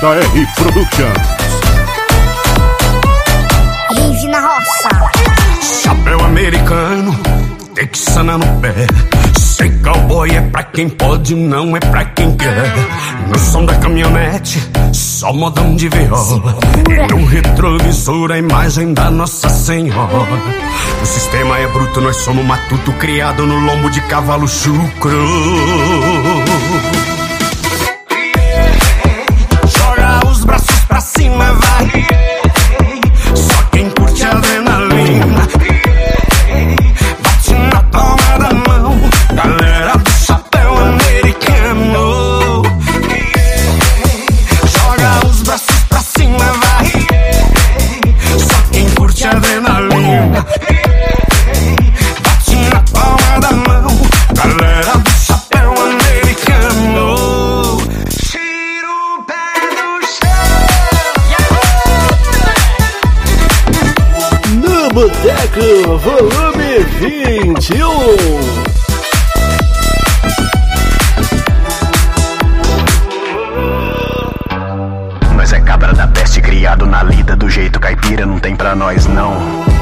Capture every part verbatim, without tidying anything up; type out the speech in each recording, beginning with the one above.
J R Productions. Rave na roça. Chapéu americano, texana no pé. Ser cowboy é pra quem pode, não é pra quem quer. No som da caminhonete, só modão de viola. E no retrovisor a imagem da Nossa Senhora. O sistema é bruto, nós somos matuto, criado no lombo de cavalo chucro. Joga os braços pra cima, vai. Só quem curte adrenalina. Bate na palma da mão, galera do chapéu americano. Joga os braços pra cima, vai. Só quem curte adrenalina. Bate na palma da mão, galera do chapéu americano. Tira o pé do chão. No Boteco, volume vinte e um. Nós é cabra da peste, criado na lida do jeito caipira, não tem pra nós não.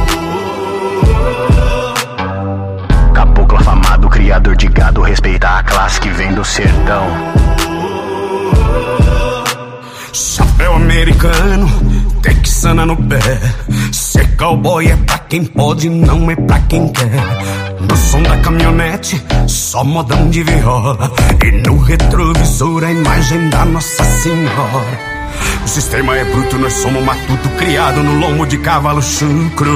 Caboclo afamado, criador de gado, respeita a classe que vem do sertão. Chapéu americano, texana no pé. Ser cowboy é pra quem pode, não é pra quem quer. No som da caminhonete, só modão de viola. E no retrovisor a imagem da Nossa Senhora. O sistema é bruto, nós somos matuto, criado no lombo de cavalo chucro.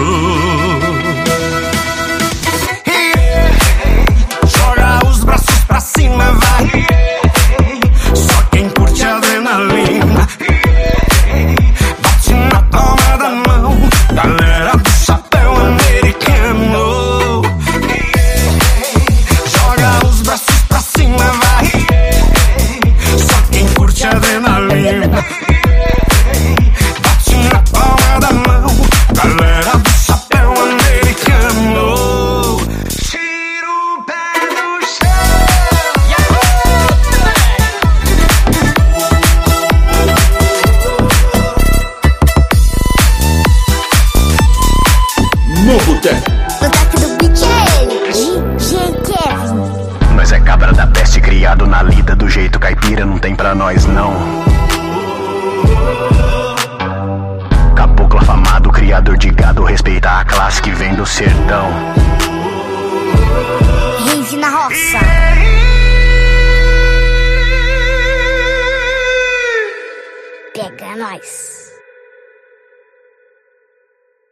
Joga os braços pra cima, vai. Só quem curte adrenalina. Bate na palma da mão, galera do chapéu americano. Joga os braços pra cima, vai. Só quem curte adrenalina. Bate na palma da mão, galera do chapéu americano. Tira o pé do No Boteco. No toque do D J D J Kevin. Nós é cabra da peste, criado na lida do jeito caipira, não tem pra nós não. Caboclo afamado, criador de gado, respeita a classe que vem do sertão. Rave na roça. Pega nós.